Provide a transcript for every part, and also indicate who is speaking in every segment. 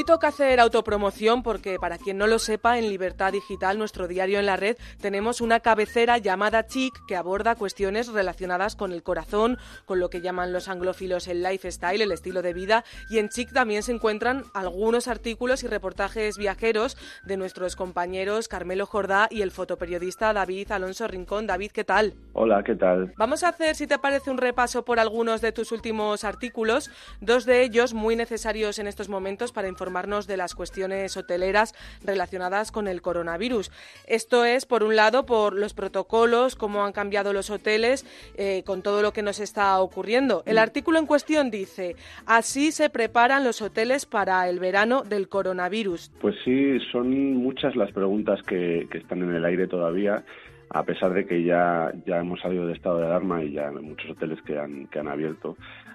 Speaker 1: hoy toca hacer autopromoción porque, para quien no lo sepa, en Libertad Digital, nuestro diario en la red, tenemos una cabecera llamada Chic que aborda cuestiones relacionadas con el corazón, con lo que llaman los anglófilos el lifestyle, el estilo de vida, y en Chic también se encuentran algunos artículos y reportajes viajeros de nuestros compañeros Carmelo Jordá y el fotoperiodista David Alonso Rincón. David, ¿qué tal?
Speaker 2: Hola, ¿qué tal?
Speaker 1: Vamos a hacer, si te parece, un repaso por algunos de tus últimos artículos, dos de ellos muy necesarios en estos momentos para informarnos de las cuestiones hoteleras relacionadas con el coronavirus. Esto es, por un lado, por los protocolos, cómo han cambiado los hoteles con todo lo que nos está ocurriendo. El artículo en cuestión dice: así se preparan los hoteles para el verano del coronavirus.
Speaker 2: Pues sí, son muchas las preguntas que están en el aire todavía, a pesar de que ya hemos salido de estado de alarma y ya hay muchos hoteles que han abierto.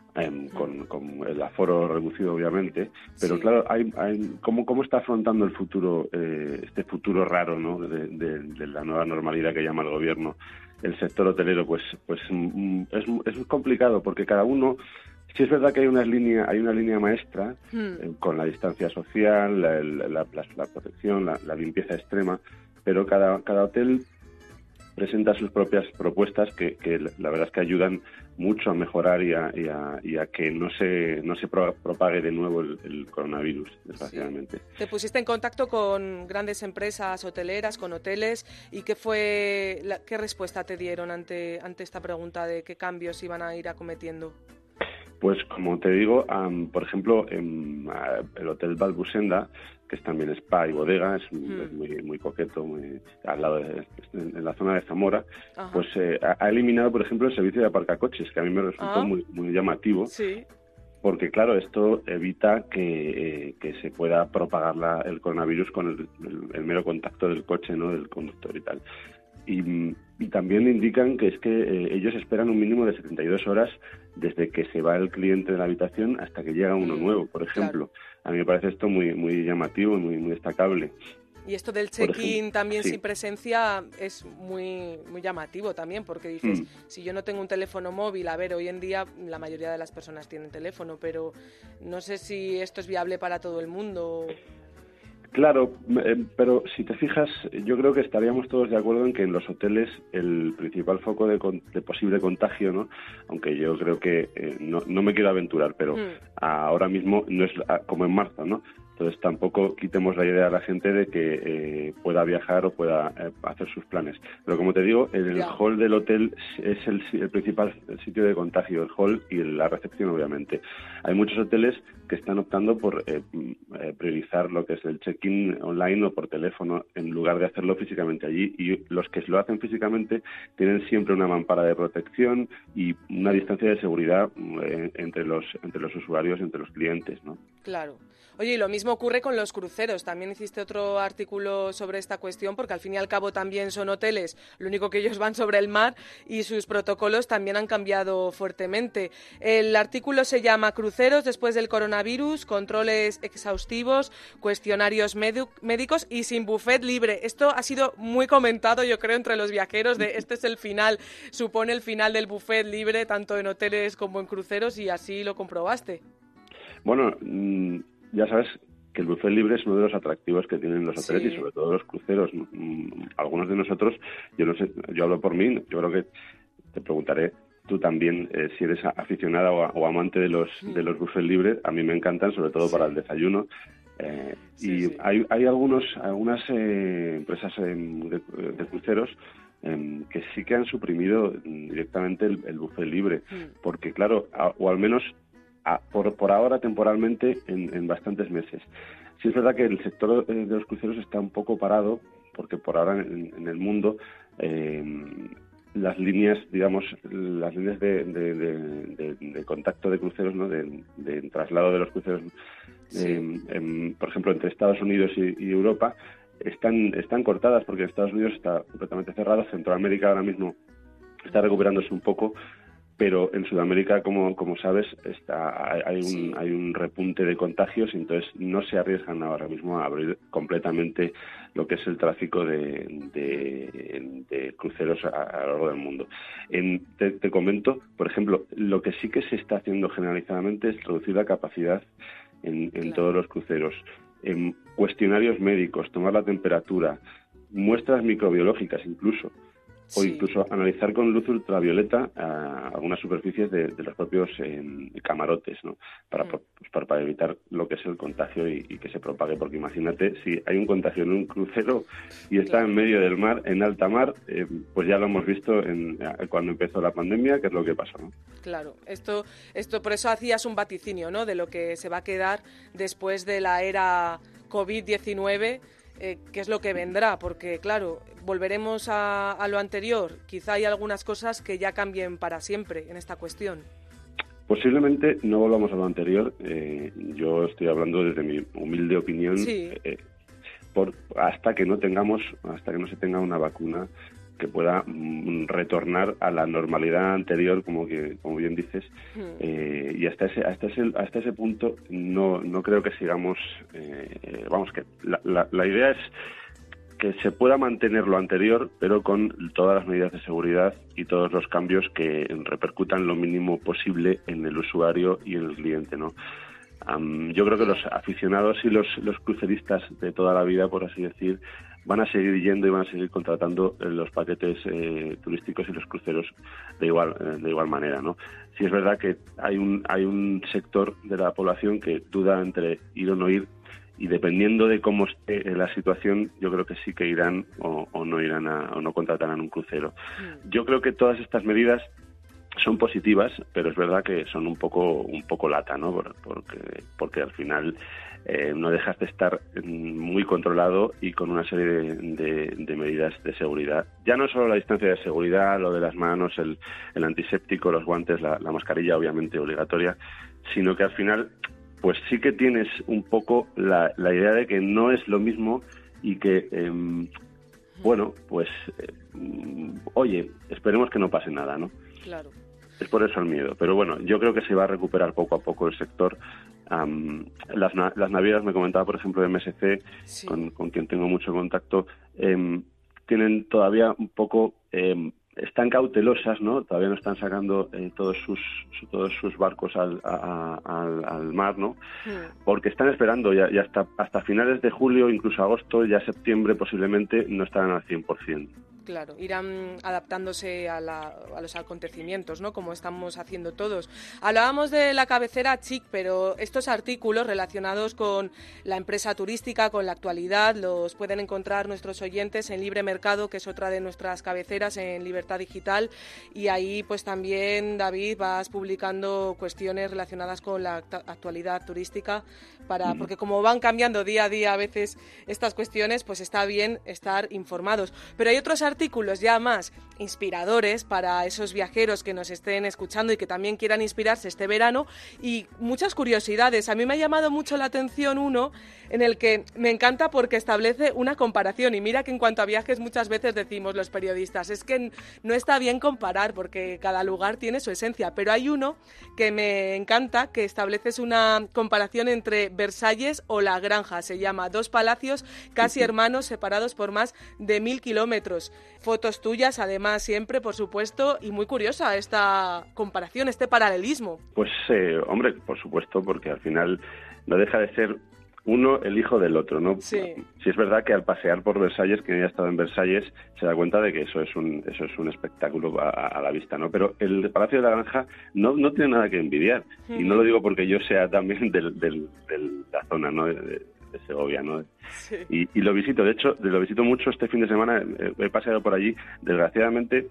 Speaker 2: Con el aforo reducido, obviamente, pero sí. Claro, ¿cómo está afrontando el futuro, este futuro raro, ¿no?, de la nueva normalidad que llama el gobierno, el sector hotelero? Pues es complicado, porque cada uno, sí es verdad que hay una línea maestra con la distancia social, la protección, la limpieza extrema, pero cada hotel presenta sus propias propuestas que la verdad es que ayudan mucho a mejorar y a que no se propague de nuevo el coronavirus, desgraciadamente.
Speaker 1: Sí. Te pusiste en contacto con grandes empresas hoteleras, con hoteles, y ¿qué respuesta te dieron ante esta pregunta de qué cambios iban a ir acometiendo?
Speaker 2: Pues como te digo, por ejemplo, el Hotel Balbusenda, que es también spa y bodega, es muy coqueto, al lado en la zona de Zamora. Ajá. Pues ha eliminado, por ejemplo, el servicio de aparcacoches, que a mí me resultó muy llamativo. Sí. Porque, claro, esto evita que se pueda propagar el coronavirus con el mero contacto del coche, ¿no?, del conductor y tal. Y también indican que es que ellos esperan un mínimo de 72 horas desde que se va el cliente de la habitación hasta que llega uno nuevo, por ejemplo. Claro. A mí me parece esto muy llamativo y muy destacable.
Speaker 1: Y esto del check-in también sin presencia es muy llamativo también, porque dices, si yo no tengo un teléfono móvil, a ver, hoy en día la mayoría de las personas tienen teléfono, pero no sé si esto es viable para todo el mundo.
Speaker 2: Claro, pero si te fijas, yo creo que estaríamos todos de acuerdo en que en los hoteles el principal foco de posible contagio, ¿no?, aunque yo creo que no me quiero aventurar, pero ahora mismo no es como en marzo, ¿no? Entonces tampoco quitemos la idea a la gente de que pueda viajar o pueda hacer sus planes. Pero como te digo, el hall del hotel es el principal sitio de contagio, el hall y la recepción, obviamente. Hay muchos hoteles que están optando por priorizar lo que es el check-in online o por teléfono en lugar de hacerlo físicamente allí, y los que lo hacen físicamente tienen siempre una mampara de protección y una distancia de seguridad entre los usuarios, entre los clientes, ¿no?
Speaker 1: Claro. Oye, y lo mismo ocurre con los cruceros. También hiciste otro artículo sobre esta cuestión, porque al fin y al cabo también son hoteles, lo único que ellos van sobre el mar, y sus protocolos también han cambiado fuertemente. El artículo se llama Cruceros después del coronavirus, controles exhaustivos, cuestionarios médicos y sin buffet libre. Esto ha sido muy comentado, yo creo, entre los viajeros, de este es el final, supone el final del buffet libre, tanto en hoteles como en cruceros, y así lo comprobaste.
Speaker 2: Bueno, ya sabes que el buffet libre es uno de los atractivos que tienen los hoteles, y sobre todo los cruceros. Algunos de nosotros, yo no sé, yo hablo por mí, yo creo que te preguntaré tú también si eres aficionada o amante de los buffet libres. A mí me encantan, sobre todo para el desayuno. Hay algunas empresas de cruceros que sí que han suprimido directamente el buffet libre, porque claro, o al menos por ahora temporalmente en bastantes meses. Sí es verdad que el sector de los cruceros está un poco parado, porque por ahora en el mundo las líneas de contacto de cruceros, ¿no?, de traslado de los cruceros, por ejemplo, entre Estados Unidos y Europa, están cortadas, porque Estados Unidos está completamente cerrado. Centroamérica ahora mismo está recuperándose un poco, pero en Sudamérica, como sabes, hay un repunte de contagios, y entonces no se arriesgan ahora mismo a abrir completamente lo que es el tráfico de cruceros a lo largo del mundo. Te comento, por ejemplo, lo que sí que se está haciendo generalizadamente es reducir la capacidad en todos los cruceros. En cuestionarios médicos, tomar la temperatura, muestras microbiológicas incluso, o incluso analizar con luz ultravioleta algunas superficies de los propios camarotes, ¿no? Para evitar lo que es el contagio y que se propague, porque imagínate si hay un contagio en un crucero y está en medio del mar, en alta mar, pues ya lo hemos visto cuando empezó la pandemia, que es lo que pasó, ¿no?
Speaker 1: Claro, esto por eso hacías un vaticinio, ¿no?, de lo que se va a quedar después de la era COVID-19, qué es lo que vendrá, porque claro, volveremos a lo anterior. Quizá hay algunas cosas que ya cambien para siempre en esta cuestión.
Speaker 2: Posiblemente no volvamos a lo anterior. Yo estoy hablando desde mi humilde opinión.
Speaker 1: Sí.
Speaker 2: Hasta que no se tenga una vacuna que pueda retornar a la normalidad anterior, como bien dices, y hasta ese punto no creo que sigamos. Vamos, que la idea es que se pueda mantener lo anterior, pero con todas las medidas de seguridad y todos los cambios que repercutan lo mínimo posible en el usuario y en el cliente, ¿no? Yo creo que los aficionados y los cruceristas de toda la vida, por así decir, van a seguir yendo y van a seguir contratando los paquetes turísticos y los cruceros de igual manera, ¿no? Sí es verdad que hay un sector de la población que duda entre ir o no ir, y dependiendo de cómo esté la situación, yo creo que sí que irán o no irán o no contratarán un crucero. Yo creo que todas estas medidas son positivas, pero es verdad que son un poco lata, ¿no? Porque al final no dejas de estar muy controlado y con una serie de medidas de seguridad. Ya no solo la distancia de seguridad, lo de las manos, el antiséptico, los guantes, la mascarilla obviamente obligatoria, sino que al final pues sí que tienes un poco la idea de que no es lo mismo y que, oye, esperemos que no pase nada, ¿no?
Speaker 1: Claro.
Speaker 2: Es por eso el miedo. Pero bueno, yo creo que se va a recuperar poco a poco el sector. Las navieras, me comentaba, por ejemplo, de MSC, sí, con quien tengo mucho contacto, tienen todavía un poco... están cautelosas, ¿no? Todavía no están sacando todos sus barcos al mar, ¿no? Porque están esperando ya hasta finales de julio, incluso agosto, ya septiembre posiblemente, no estarán al 100%.
Speaker 1: Claro, irán adaptándose a los acontecimientos, ¿no?, como estamos haciendo todos. Hablábamos de la cabecera Chic, pero estos artículos relacionados con la empresa turística, con la actualidad, los pueden encontrar nuestros oyentes en Libre Mercado, que es otra de nuestras cabeceras en Libertad Digital, y ahí pues también, David, vas publicando cuestiones relacionadas con la actualidad turística, porque como van cambiando día a día a veces estas cuestiones, pues está bien estar informados. Pero hay otros artículos ya más inspiradores para esos viajeros que nos estén escuchando y que también quieran inspirarse este verano, y muchas curiosidades. A mí me ha llamado mucho la atención uno en el que me encanta porque establece una comparación, y mira que en cuanto a viajes muchas veces decimos los periodistas, es que no está bien comparar porque cada lugar tiene su esencia, pero hay uno que me encanta, que estableces una comparación entre Versalles o La Granja. Se llama Dos palacios casi hermanos separados por más de 1000 kilómetros. Fotos tuyas, además, siempre, por supuesto, y muy curiosa esta comparación, este paralelismo.
Speaker 2: Pues, hombre, por supuesto, porque al final no deja de ser uno el hijo del otro, ¿no?
Speaker 1: Sí.
Speaker 2: Sí es verdad que al pasear por Versalles, quien haya estado en Versalles, se da cuenta de que eso es un espectáculo a la vista, ¿no? Pero el Palacio de la Granja no tiene nada que envidiar, y no lo digo porque yo sea también de la zona, ¿no?, de Segovia, ¿no?
Speaker 1: Sí.
Speaker 2: Y lo visito, de hecho, lo visito mucho este fin de semana, he paseado por allí, desgraciadamente.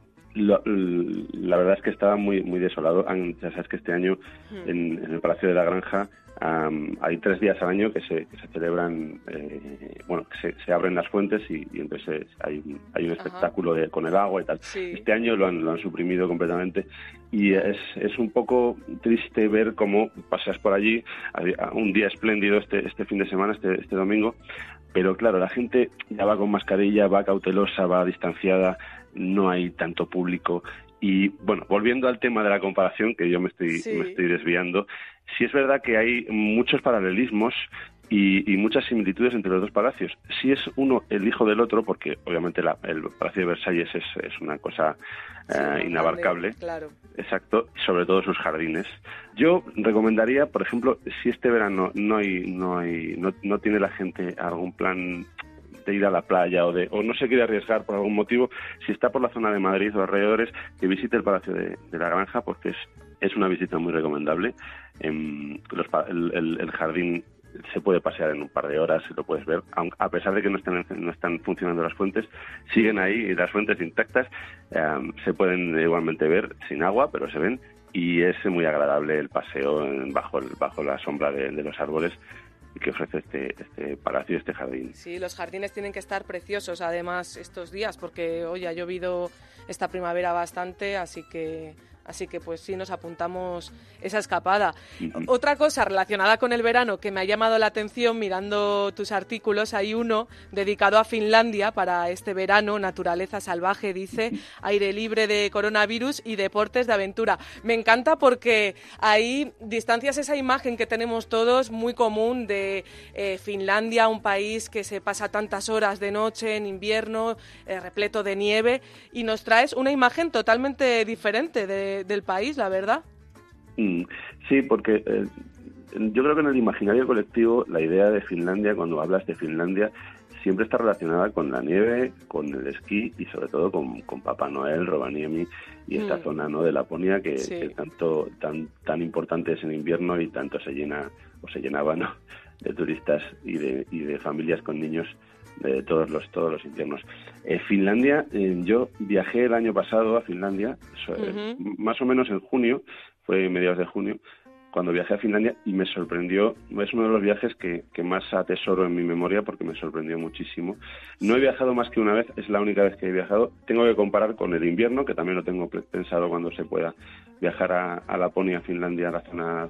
Speaker 2: La verdad es que estaba muy muy desolado. Ya sabes que este año en el Palacio de la Granja hay 3 días al año que se celebran, que se abren las fuentes y entonces hay un espectáculo con el agua y tal.
Speaker 1: Sí.
Speaker 2: Este año lo han suprimido completamente, y es un poco triste ver cómo paseas por allí, un día espléndido este fin de semana, este domingo, pero claro, la gente ya va con mascarilla, va cautelosa, va distanciada, no hay tanto público, Y bueno, volviendo al tema de la comparación, que yo me estoy desviando, sí es verdad que hay muchos paralelismos y muchas similitudes entre los dos palacios. Sí es uno el hijo del otro, porque obviamente el Palacio de Versalles es una cosa inabarcable.
Speaker 1: Grande, claro.
Speaker 2: Exacto, sobre todo sus jardines. Yo recomendaría, por ejemplo, si este verano no tiene la gente algún plan de ir a la playa o no se quiere arriesgar por algún motivo, si está por la zona de Madrid o alrededores, que visite el Palacio de la Granja, porque es una visita muy recomendable. El jardín se puede pasear en un par de horas, lo puedes ver, a pesar de que no están funcionando las fuentes, siguen ahí las fuentes intactas, se pueden igualmente ver sin agua, pero se ven, y es muy agradable el paseo bajo la sombra de los árboles que ofrece este palacio, este jardín.
Speaker 1: Sí, los jardines tienen que estar preciosos además estos días, porque hoy ha llovido esta primavera bastante, así que pues sí, nos apuntamos esa escapada. Otra cosa relacionada con el verano que me ha llamado la atención mirando tus artículos, hay uno dedicado a Finlandia para este verano, naturaleza salvaje, dice, aire libre de coronavirus y deportes de aventura. Me encanta porque ahí distancias esa imagen que tenemos todos muy común de Finlandia, un país que se pasa tantas horas de noche en invierno, repleto de nieve, y nos traes una imagen totalmente diferente del país, la verdad.
Speaker 2: Sí, porque yo creo que en el imaginario colectivo la idea de Finlandia, cuando hablas de Finlandia, siempre está relacionada con la nieve, con el esquí y sobre todo con Papá Noel, Rovaniemi y esta zona, ¿no?, de Laponia que tanto tan importante es en invierno y tanto se llenaba, ¿no?, de turistas y de familias con niños de todos los inviernos. Finlandia, yo viajé el año pasado a Finlandia, más o menos en junio, fue mediados de junio, cuando viajé a Finlandia, y me sorprendió. Es uno de los viajes que más atesoro en mi memoria porque me sorprendió muchísimo. No he viajado más que una vez, es la única vez que he viajado. Tengo que comparar con el invierno, que también lo tengo pensado cuando se pueda viajar a Laponia, Finlandia, a la zona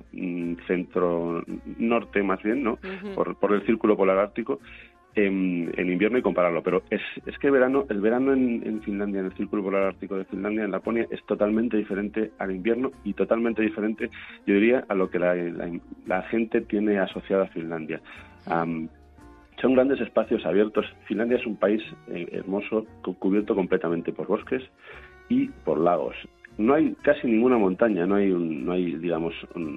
Speaker 2: centro-norte más bien, ¿no? Por el círculo polar ártico. En invierno y compararlo, pero es que el verano en Finlandia, en el círculo polar ártico de Finlandia, en Laponia, es totalmente diferente al invierno y totalmente diferente, yo diría, a lo que la gente tiene asociado a Finlandia. Son grandes espacios abiertos. Finlandia es un país hermoso, cubierto completamente por bosques y por lagos. No hay casi ninguna montaña, no hay digamos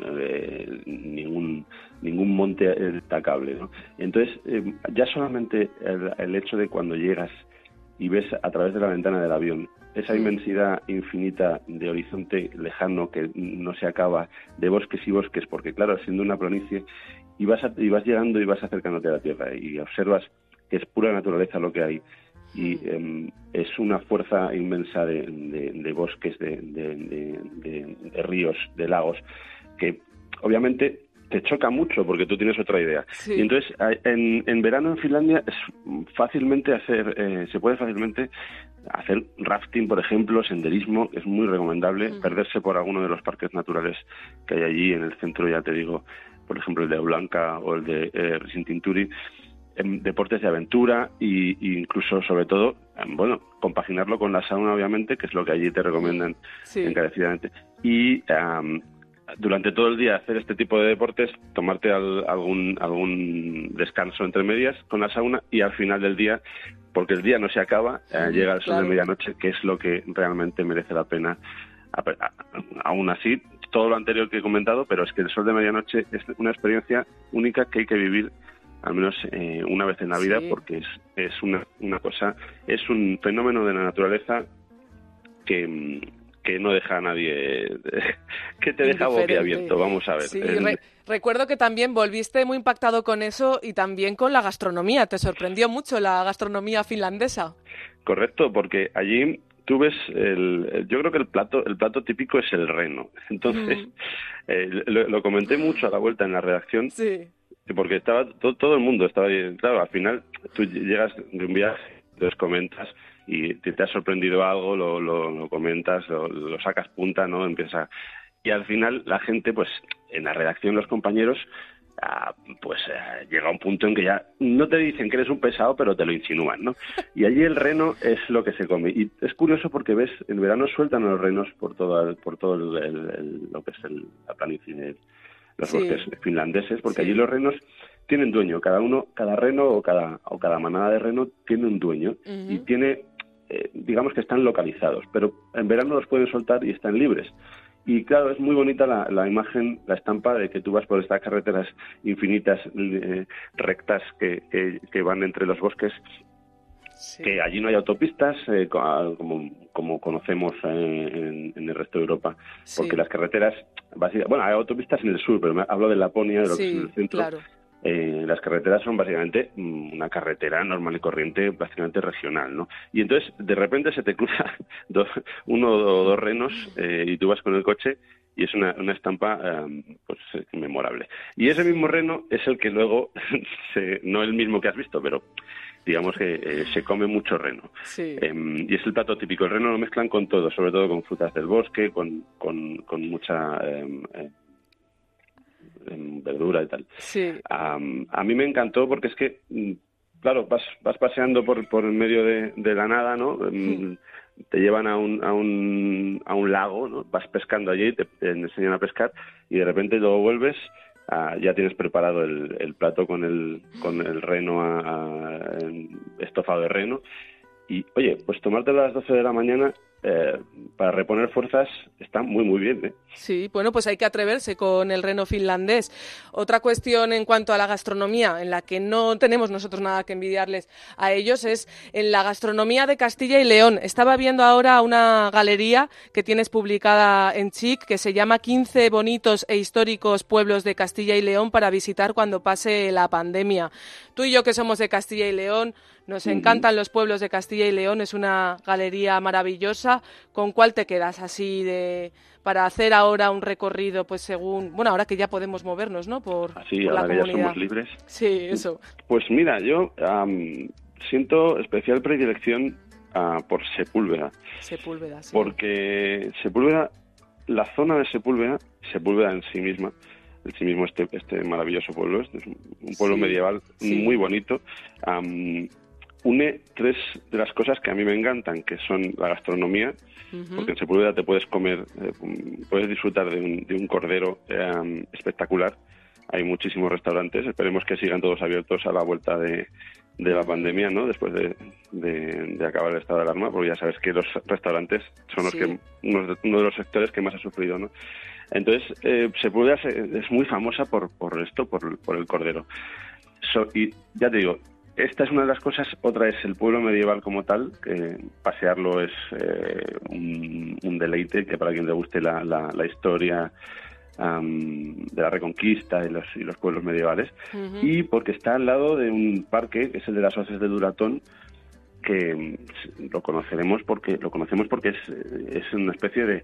Speaker 2: ningún monte destacable, ¿no? Entonces ya solamente el hecho de cuando llegas y ves a través de la ventana del avión esa inmensidad infinita de horizonte lejano que no se acaba, de bosques y bosques, porque claro, siendo una planicie, y vas llegando y vas acercándote a la tierra y observas que es pura naturaleza lo que hay. Y es una fuerza inmensa de bosques, de ríos, de lagos, que obviamente te choca mucho porque tú tienes otra idea. Sí. Y entonces, en verano en Finlandia se puede fácilmente hacer rafting, por ejemplo, senderismo, que es muy recomendable, perderse por alguno de los parques naturales que hay allí en el centro, ya te digo, por ejemplo el de Blanca o el de Risintinturi. Deportes de aventura e incluso, sobre todo, compaginarlo con la sauna, obviamente, que es lo que allí te recomiendan encarecidamente. Y durante todo el día hacer este tipo de deportes, tomarte algún descanso entre medias con la sauna y al final del día, porque el día no se acaba, llega el sol de medianoche, que es lo que realmente merece la pena. Aún así, todo lo anterior que he comentado, pero es que el sol de medianoche es una experiencia única que hay que vivir al menos una vez en la vida, porque es una cosa, es un fenómeno de la naturaleza que no deja a nadie, que te deja boquiabierto, vamos a ver.
Speaker 1: Sí, recuerdo que también volviste muy impactado con eso y también con la gastronomía, te sorprendió mucho la gastronomía finlandesa.
Speaker 2: Correcto, porque allí tú ves, yo creo que el plato típico es el reno, entonces lo comenté mucho a la vuelta en la redacción. Sí. Porque estaba todo el mundo estaba ahí. Claro, al final tú llegas de un viaje, entonces comentas y te ha sorprendido algo, lo comentas, lo sacas punta, ¿no? Y al final la gente, pues en la redacción, los compañeros pues llega un punto en que ya no te dicen que eres un pesado, pero te lo insinúan, ¿no? Y allí el reno es lo que se come. Y es curioso porque ves, en verano sueltan a los renos por todo lo que es la planicie, los bosques finlandeses, porque allí los renos tienen dueño. Cada reno o cada manada de reno tiene un dueño y tiene, digamos que están localizados, pero en verano los pueden soltar y están libres. Y claro, es muy bonita la imagen, la estampa de que tú vas por estas carreteras infinitas, rectas que van entre los bosques, que allí no hay autopistas, como conocemos en el resto de Europa, porque las carreteras, bueno, hay autopistas en el sur, pero hablo de Laponia, de lo que es en el centro. Claro. Las carreteras son básicamente una carretera normal y corriente, prácticamente regional, ¿no? Y entonces, de repente se te cruza uno o dos renos y tú vas con el coche y es una estampa pues memorable. Y ese mismo reno es el que luego, no el mismo que has visto, pero digamos que se come mucho reno. Sí. Y es el plato típico. El reno lo mezclan con todo, sobre todo con frutas del bosque, con mucha... verdura y tal. Sí. A mí me encantó porque es que, claro, vas paseando por el medio de la nada, ¿no? Te llevan a un lago, ¿no? Vas pescando allí, te enseñan a pescar y de repente luego vuelves, ya tienes preparado el plato con el reno estofado de reno. Y, oye, pues tomártelo a las 12 de la mañana para reponer fuerzas está muy, muy bien, ¿eh?
Speaker 1: Sí, bueno, pues hay que atreverse con el reno finlandés. Otra cuestión en cuanto a la gastronomía, en la que no tenemos nosotros nada que envidiarles a ellos, es en la gastronomía de Castilla y León. Estaba viendo ahora una galería que tienes publicada en Chic, que se llama 15 bonitos e históricos pueblos de Castilla y León para visitar cuando pase la pandemia. Tú y yo, que somos de Castilla y León, nos encantan los pueblos de Castilla y León, es una galería maravillosa. ¿Con cuál te quedas así para hacer ahora un recorrido, pues según, bueno, ahora que ya podemos movernos, ¿no? Por la comunidad.
Speaker 2: Ahora que ya somos libres.
Speaker 1: Sí, eso.
Speaker 2: Pues mira, yo siento especial predilección por Sepúlveda.
Speaker 1: Sepúlveda, sí.
Speaker 2: Porque Sepúlveda, la zona de Sepúlveda en sí misma, este maravilloso pueblo, es un pueblo medieval muy bonito. Une tres de las cosas que a mí me encantan, que son la gastronomía, porque en Sepúlveda te puedes comer, puedes disfrutar de un cordero espectacular. Hay muchísimos restaurantes, esperemos que sigan todos abiertos a la vuelta de la pandemia, ¿no? Después de acabar el estado de alarma, porque ya sabes que los restaurantes son los que uno de los sectores que más ha sufrido, ¿no? Entonces, Sepúlveda es muy famosa por el cordero. Y ya te digo, esta es una de las cosas. Otra es el pueblo medieval como tal, que pasearlo es un deleite, que para quien le guste la historia de la Reconquista y los pueblos medievales, y porque está al lado de un parque, que es el de las Hoces de Duratón, que lo conocemos porque es una especie de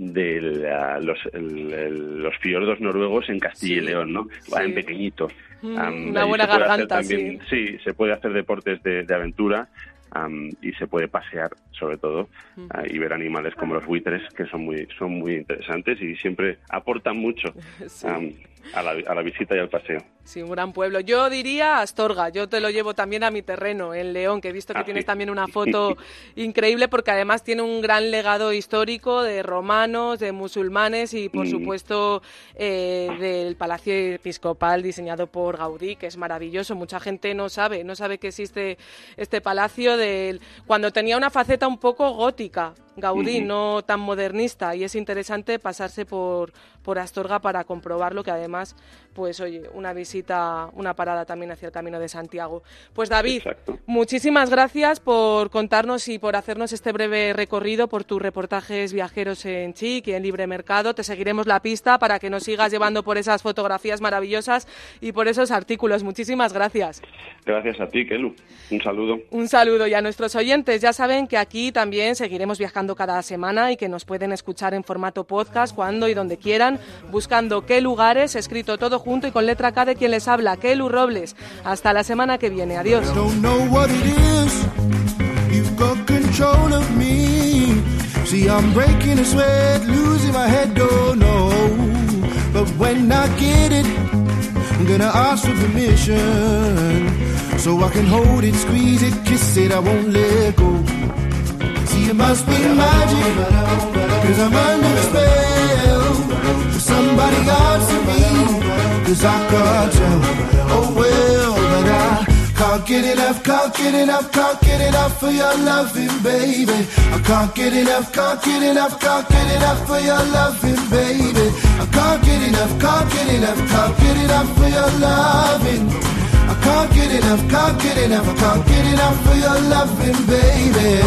Speaker 2: los fiordos noruegos en Castilla y León, ¿no? En pequeñito.
Speaker 1: Una buena garganta,
Speaker 2: también, sí, se puede hacer deportes de aventura y se puede pasear, sobre todo, y ver animales como los buitres, que son muy interesantes y siempre aportan mucho a la visita y al paseo.
Speaker 1: Sí, un gran pueblo. Yo diría Astorga, yo te lo llevo también a mi terreno, en León, que he visto que tienes también una foto increíble, porque además tiene un gran legado histórico de romanos, de musulmanes y, por supuesto, del Palacio Episcopal diseñado por Gaudí, que es maravilloso. Mucha gente no sabe que existe este palacio cuando tenía una faceta un poco gótica, Gaudí, no tan modernista, y es interesante pasarse por Astorga para comprobarlo, que además, pues oye, una visita, una parada también hacia el Camino de Santiago. Pues David, muchísimas gracias por contarnos y por hacernos este breve recorrido por tus reportajes viajeros en Chic y en Libre Mercado. Te seguiremos la pista para que nos sigas llevando por esas fotografías maravillosas y por esos artículos. Muchísimas gracias.
Speaker 2: Gracias a ti, Kelu. Un saludo.
Speaker 1: Un saludo, y a nuestros oyentes ya saben que aquí también seguiremos viajando cada semana y que nos pueden escuchar en formato podcast cuando y donde quieran, buscando Qué Lugares, escrito todo junto y con letra K de quien les habla, Kelu Robles. Hasta la semana que viene. Adiós.
Speaker 3: I'm gonna ask for permission so I can hold it, squeeze it, kiss it, I won't let go. See, it must be magic, cause I'm under a spell. Somebody answer me, cause I can't tell. Oh well, but I can't get enough, can't get enough, can't get enough for your loving, baby. I can't get enough, can't get enough, can't get enough for your loving, baby. I can't get enough, can't get enough, can't get enough for your loving. I can't get enough, can't get enough, I can't get enough for your loving, baby.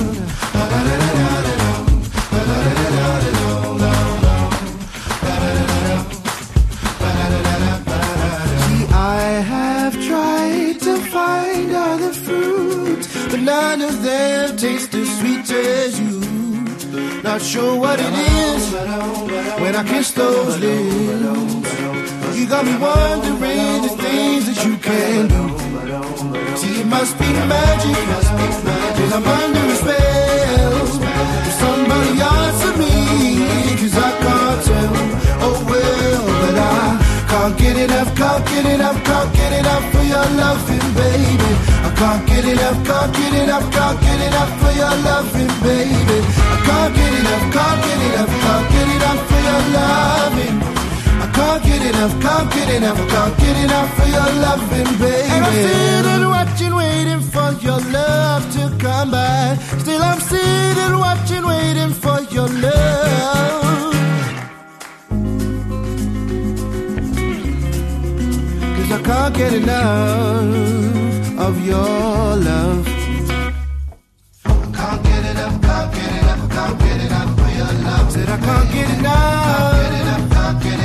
Speaker 3: See, I have tried to find other fruits, but none of them taste as sweet as you. Not sure what it is when I kiss those lips. You got me wondering the things that you can do. See, it must be magic, cause I'm under a spell. If somebody answer me, cause I can't tell. Oh well, but I can't get enough, can't get enough, can't get enough for your loving, baby. I can't get enough, can't get enough, can't get enough for your loving, baby. I can't get enough, can't get enough, can't get enough for your loving. I can't get enough, can't get enough, can't get enough for your loving, baby. And I'm sitting watching, waiting for your love to come back. Still I'm sitting watching, waiting for your love. Cause I can't get enough of your love. I can't get enough, can't get enough, can't get enough for your love. Said I can't get enough, can't get enough, can't get enough.